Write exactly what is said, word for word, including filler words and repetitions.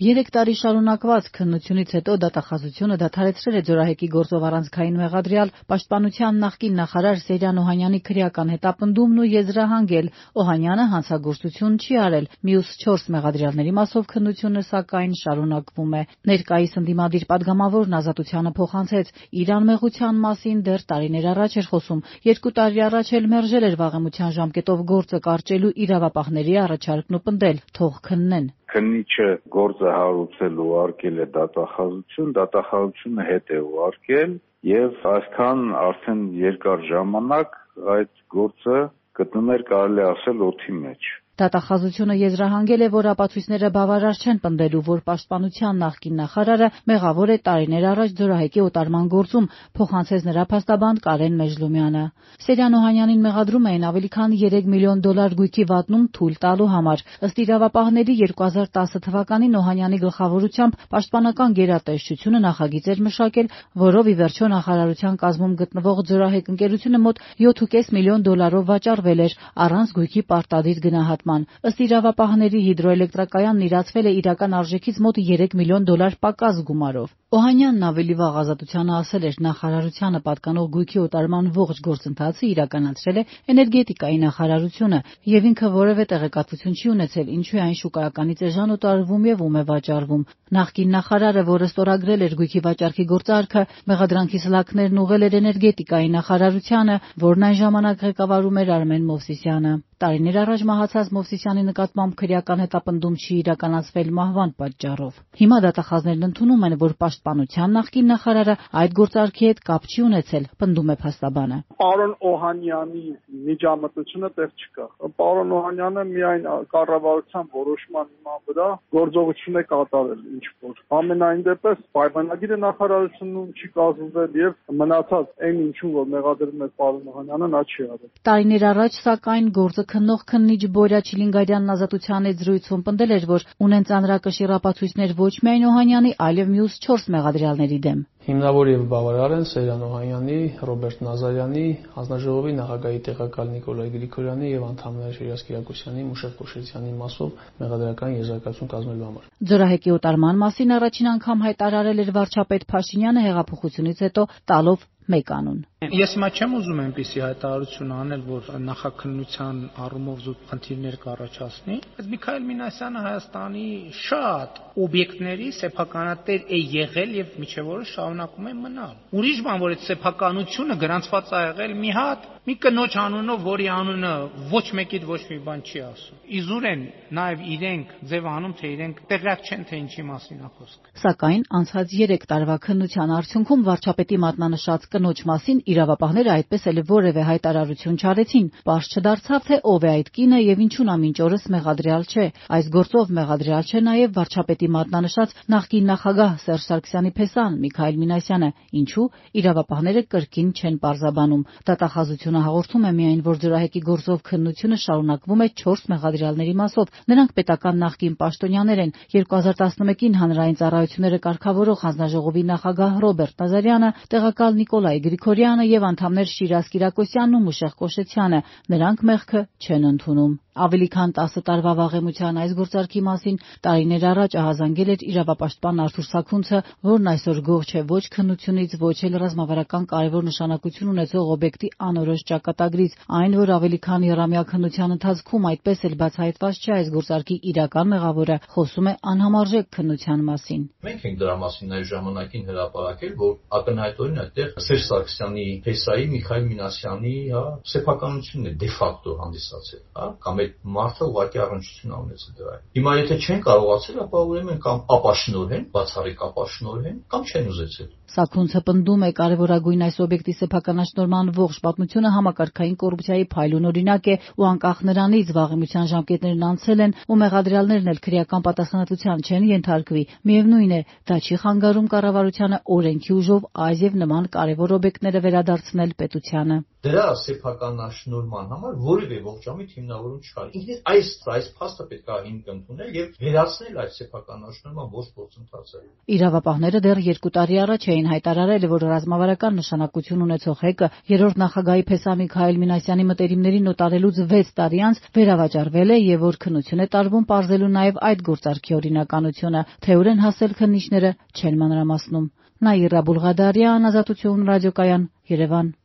Երեք տարի շարունակված քննությունից հետո դատախազությունը դադարեցրել է Ձորահեկի գործով առանցքային մեղադրյալ պաշտպանության նախկին նախարար Սեյրան Օհանյանի քրեական հետապնդումն ու եզրահանգել։ Օհանյանը հանցագործություն չի արել։ Մյուս չորս մեղադրյալների մասով քննությունը սակայն շարունակվում է։ Ներկայիս ընդդիմադիր պատգամավորն ազատությանը փոխանցեց իր անմեղության մասին դեռ տարիներ առաջ էր խոսում։ Երկու տարի առաջ էլ մերժել էր վաղեմության ժամկետով գործը կարճելու իրավապահների առաջարկն ու պնդել՝ թող քննեն։ Քննիչը գործը հարուցել ուղարկել է դատախազություն, դատախազությունը հետ է ուղարկել եւ այսքան արդեն երկար ժամանակ այդ գործը գտնում էր, կարելի ասել, օդի մեջ։ Դատախազությունը եզրահանգել է, որ ապացույցները բավարար չեն պնդելու, որ պաշտպանության նախկին նախարարը մեղավոր է տարիներ առաջ Ձորահեկի օտարման գործում, փոխանցեց նրա փաստաբան Կարեն Մեժլումյանը։ Սեյրան Օհանյանին մեղադրում էին ավելի քան երեք միլիոն դոլար գույքի վատնում թույլ տալու համար։ Ըստ իրավապահների երկու հազար տասը թվականին Օհանյանի գլխավորությամբ պաշտպանական գերատեսչությունը նախագիծ էր մշակել, որով ի վերջո նախարարության կազմում գտնվող Ձորահեք ընկերությունը մոտ յոթ կես միլիոն դոլարով վաճառվել էր առանց գույքի պարտադիր գնահատման։ Ըստ իրավապահների հիդրոէլեկտրակայանն իրացվել է իրական արժեքից մոտ երեք միլիոն դոլար պակաս գումարով։ Օհանյանն ավելի վաղ ազատությանը ասել էր, նախարարությանը պատկանող գույքի օտարման ողջ գործընթացը իրականացրել է էներգետիկայի նախարարությունը եւ ինքը որևէ տեղեկատվություն չի ունեցել, ինչու է այն շուկայականից էժան օտարվում եւ ում է վաճառվում։ Նախկին նախարարը, որը ստորագրել էր գույքի վաճառքի գործարքը, մեղադրանքի սլաքներն ուղղել էր էներգետիկայի նախարարությանը, որն այն ժամանակ ղեկավարում էր Արմեն Մովսիսյանը։ Տարիներ առաջ մահացած Մովսիսյանի նկատմամբ քրեական հետապնդում չի իրականացվել մահվան պատճառով։ Հիմա դատախազներն ընդունում են, որ պաշտպանության նախկին նախարարը այդ գործարքի հետ կապ չի ունեցել, պնդում է փաստաբանը։ Պարոն Օհանյանի միջամտությունը տեղ չկա։ Պարոն Օհանյանը միայն կառավարության որոշման հիման վրա գործողություն է կատարել ինչ-որ։ Ամենայն դեպս պայմանագիրը նախարարությունում չի կազմվել եւ մնացած այն ինչու որ մեղադրում է պարոն Օհանյանը նա չի արել։ Տարիներ առաջ սակայն գործը քննող քննիչ Բորյա Չիլինգարյանն ազատության հետ զրույցում պնդել էր, որ ունեն ծանրակշիռ ապացույցներ ոչ միայն Օհանյանի, այլև մյուս չորս մեղադրյալների դեմ։ Հիմնավոր եւ բավարար են Սեյրան Օհանյանի, Ռոբերտ Նազարյանի, հանձնաժողովի նախագահի տեղակալ Նիկոլայ Գրիգորյանի եւ անդամներ Շիրազ Կիրակոսյանի, Մուշեղ Կոշերյանի մասով մեղադրական եզրակացություն կազմելու համար։ Ձորահեկի օտարման մասին առաջին անգամ հայտարարել էր վարչապետ Փաշինյանը հեղափոխությունից հետո տալով մեկ անուն։ Ես հիմա չեմ ուզում այնպիսի հայտարարություն անել, որ նախաքննության առումով զուտ խնդիրներ կառաջացնի, բայց Միքայել Մինասյանը Հայաստանի շատ օբյեկտների սեփականատեր է եղել եւ միջև օրը շարունակում է մնալ։ Ուրիշ բան, որ այդ սեփականությունը գրանցված է եղել մի հատ մի կնոջ անունով, որի անունը ոչ մեկիդ ոչ մի բան չի ասում։ Իզուր են նաեւ իրենք ձև անում, թե իրենք տեղյակ չեն, թե ինչի մասին է խոսքը։ Սակայն անցած երեք տարվա քննության արդյունքում վարչապետի մատնանշած կնոջ մասին իրավապահները այդպես էլ որևէ հայտարարություն չարեցին։ Պարզ չդարձավ, թե ով է այդ կինը եւ ինչու նա մինչ օրս մեղադրյալ չէ։ Այս գործով մեղադրյալ չէ նաեւ վարչապետի մատնանշած նախկին նախագահ Սերժ Սարգսյանի փեսան Միքայել Մինասյանը, ինչու իրավապահները կրկին չեն պարզաբանում։ Դատախազությունը հաղորդում է միայն, որ Ձորահեկի գործով քննությունը շարունակվում է չորս մեղադրյալների մասով։ Նրանք պետական նախկին պաշտոնյաներ են։ երկու հազար տասնմեկին հանրային ծառայությունները կարգավորող հանձնաժողովի նախագահ Ռոբերտ Նազարյանը, տեղակալ Նիկոլայ Գրիգորյանը եւ անդամներ Շիրազ Կիրակոսյանն ու Մուշեղ Կոշերյանը։ Նրանք մեղքը չեն ընդունում։ Ավելի քան տասը տարվա վաղեմության այս գործարքի մասին տարիներ առաջ ահազանգել էր իրավապաշտպան Արթուր Սաքունցը, որն այսօր գոհ չէ ոչ քննությունից, ոչ էլ ռազմավարական կարևոր նշանակություն ունեցող օբյեկտի անորոշ ճակատագրից, այն որ ավելի քան եռամյա քննության ընթացքում այդպես էլ բացահայտված չէ այս գործարքի իրական մեղավորը, խոսում է անհամարժեք քննության մասին։ Մենք ենք դրա մասին այս ժամանակին հրապարակել, որ ակնհայտորեն այդտեղ Սերժ Սարգսյանի փեսայի Միքայել Մինասյանի, հա, սեփականությունն է դե ֆակտո հանդիսացել, հա, կամ այդ մարդը ուղղակի առնչություն ունեցել դրա հետ։ Հիմա եթե չեն կարողացել, ապա ուրեմն կամ ապաշնորհեն, բացառիկ ապաշնորհեն, կամ չեն ուզեցել։ Սաքունցը պնդում է կարևորագույն այս օբյեկտի սեփականաշնորհման ողջ պատմությունը համակարգային կոռուպցիայի փայլուն օրինակ է ու անկախ նրանից վաղեմության ժամկետներն անցել են ու մեղադրյալներն էլ քրեական պատասխանատվության չեն ենթարկվի, միևնույն է, դա չի խանգարում կառավարությանը օրենքի ուժով այս եւ նման կարևոր կարևոր օբյեկտները վերադարձնել պետությանը։ Դրա սեփականաշնորհման համար որևէ ողջամիտ հիմնավորում չկա։ Ինքնին այս այս փաստը պետք է հիմք ընդունել եւ վերացնել այս սեփականաշնորհման ողջ գործընթացը։ Իրավապահները դեռ երկու տարի առաջ էին հայտարարել, որ ռազմավարական նշանակություն ունեցող հեկը երրորդ նախագահի Փեսա Միքայել Մինասյանի մտերիմներին նոտարելուց վեց տարի անց վերավաճառվել է եւ որ քննություն է տարվում պարզելու նաեւ այդ գործարքի օրինականությունը, թե ուր են հասել քննիչները չեն մանրամասնում։ Նաիրա Բուլղադարյան, Ազատություն ռադիոկայան, Երևան։